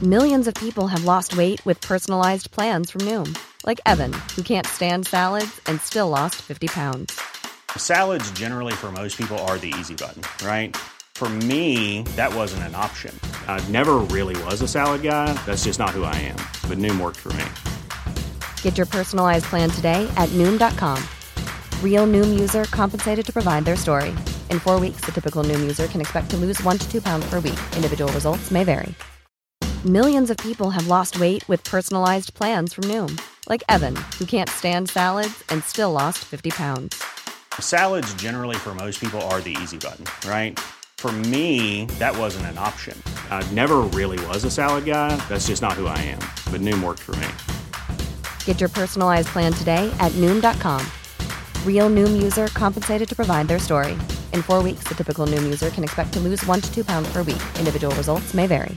Millions of people have lost weight with personalized plans from Noom. Like Evan, who can't stand salads and still lost 50 pounds. Salads generally for most people are the easy button, right? For me, that wasn't an option. I never really was a salad guy. That's just not who I am. But Noom worked for me. Get your personalized plan today at Noom.com. Real Noom user compensated to provide their story. In 4 weeks, the typical Noom user can expect to lose 1 to 2 pounds per week. Individual results may vary. Millions of people have lost weight with personalized plans from Noom. Like Evan, who can't stand salads and still lost 50 pounds. Salads generally for most people are the easy button, right? For me, that wasn't an option. I never really was a salad guy. That's just not who I am. But Noom worked for me. Get your personalized plan today at Noom.com. Real Noom user compensated to provide their story. In 4 weeks, the typical Noom user can expect to lose 1 to 2 pounds per week. Individual results may vary.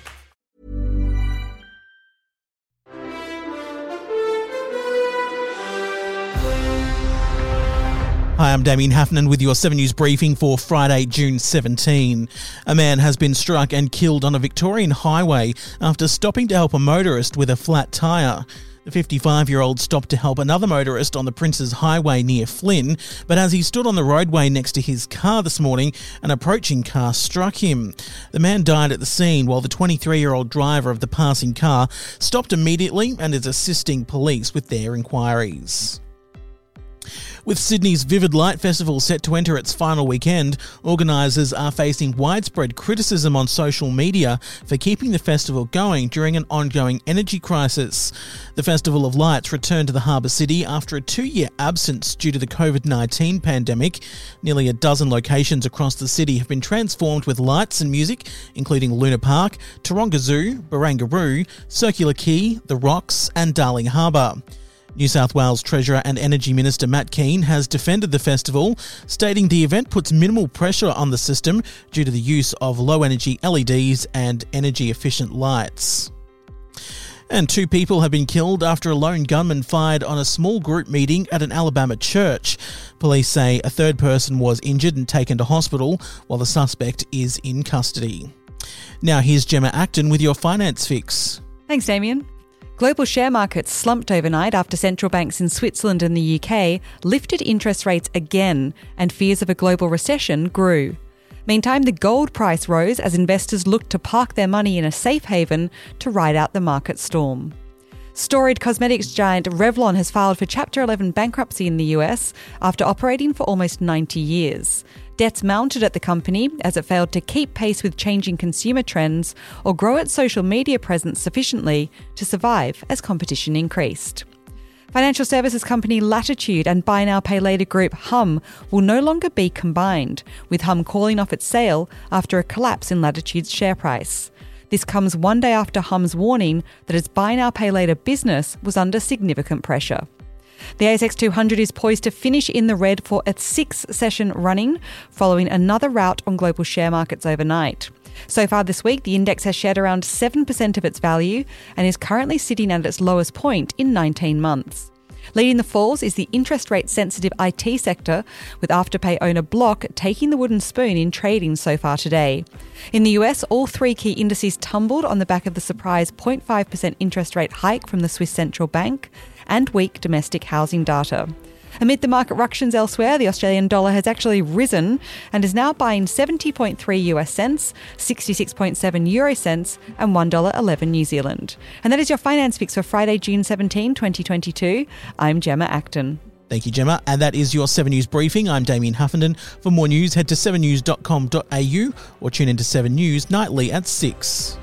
Hi, I'm Damien Hafnan with your 7 News briefing for Friday, June 17. A man has been struck and killed on a Victorian highway after stopping to help a motorist with a flat tyre. The 55-year-old stopped to help another motorist on the Princes Highway near Flynn, but as he stood on the roadway next to his car this morning, an approaching car struck him. The man died at the scene while the 23-year-old driver of the passing car stopped immediately and is assisting police with their inquiries. With Sydney's Vivid Light Festival set to enter its final weekend, organisers are facing widespread criticism on social media for keeping the festival going during an ongoing energy crisis. The Festival of Lights returned to the Harbour City after a 2-year absence due to the COVID-19 pandemic. Nearly a dozen locations across the city have been transformed with lights and music, including Luna Park, Taronga Zoo, Barangaroo, Circular Quay, The Rocks and Darling Harbour. New South Wales Treasurer and Energy Minister Matt Keane has defended the festival, stating the event puts minimal pressure on the system due to the use of low-energy LEDs and energy-efficient lights. And 2 people have been killed after a lone gunman fired on a small group meeting at an Alabama church. Police say a third person was injured and taken to hospital, while the suspect is in custody. Now here's Gemma Acton with your Finance Fix. Thanks, Damien. Global share markets slumped overnight after central banks in Switzerland and the UK lifted interest rates again and fears of a global recession grew. Meantime, the gold price rose as investors looked to park their money in a safe haven to ride out the market storm. Storied cosmetics giant Revlon has filed for Chapter 11 bankruptcy in the US after operating for almost 90 years. Debts mounted at the company as it failed to keep pace with changing consumer trends or grow its social media presence sufficiently to survive as competition increased. Financial services company Latitude and buy now pay later group Humm will no longer be combined, with Humm calling off its sale after a collapse in Latitude's share price. This comes 1 day after Humm's warning that its buy now pay later business was under significant pressure. The ASX 200 is poised to finish in the red for its 6th session running, following another rout on global share markets overnight. So far this week, the index has shed around 7% of its value and is currently sitting at its lowest point in 19 months. Leading the falls is the interest rate sensitive IT sector, with Afterpay owner Block taking the wooden spoon in trading so far today. In the US, all 3 key indices tumbled on the back of the surprise 0.5% interest rate hike from the Swiss Central Bank and weak domestic housing data. Amid the market ructions elsewhere, the Australian dollar has actually risen and is now buying 70.3 US cents, 66.7 euro cents and $1.11 New Zealand. And that is your Finance Fix for Friday, June 17, 2022. I'm Gemma Acton. Thank you, Gemma. And that is your 7 News briefing. I'm Damien Huffenden. For more news, head to 7news.com.au or tune into 7 News nightly at 6.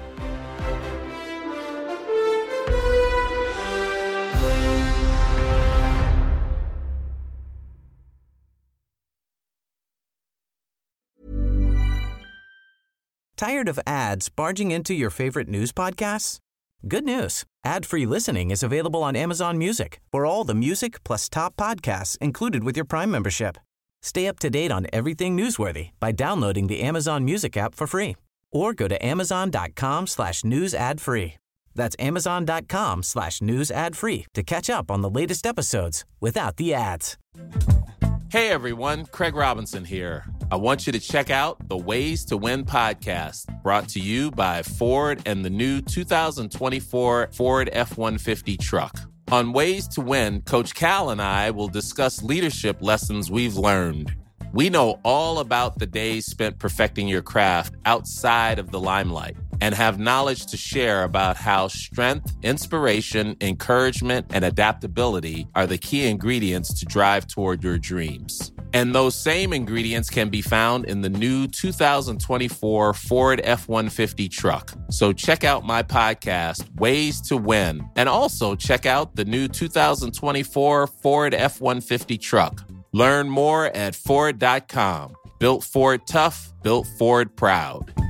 Tired of ads barging into your favorite news podcasts? Good news. Ad-free listening is available on Amazon Music for all the music plus top podcasts included with your Prime membership. Stay up to date on everything newsworthy by downloading the Amazon Music app for free or go to amazon.com/news ad free. That's amazon.com/news ad free to catch up on the latest episodes without the ads. Hey everyone, Craig Robinson here. I want you to check out the Ways to Win podcast, brought to you by Ford and the new 2024 Ford F-150 truck. On Ways to Win, Coach Cal and I will discuss leadership lessons we've learned. We know all about the days spent perfecting your craft outside of the limelight and have knowledge to share about how strength, inspiration, encouragement, and adaptability are the key ingredients to drive toward your dreams. And those same ingredients can be found in the new 2024 Ford F-150 truck. So check out my podcast, Ways to Win, and also check out the new 2024 Ford F-150 truck. Learn more at Ford.com. Built Ford tough, built Ford proud.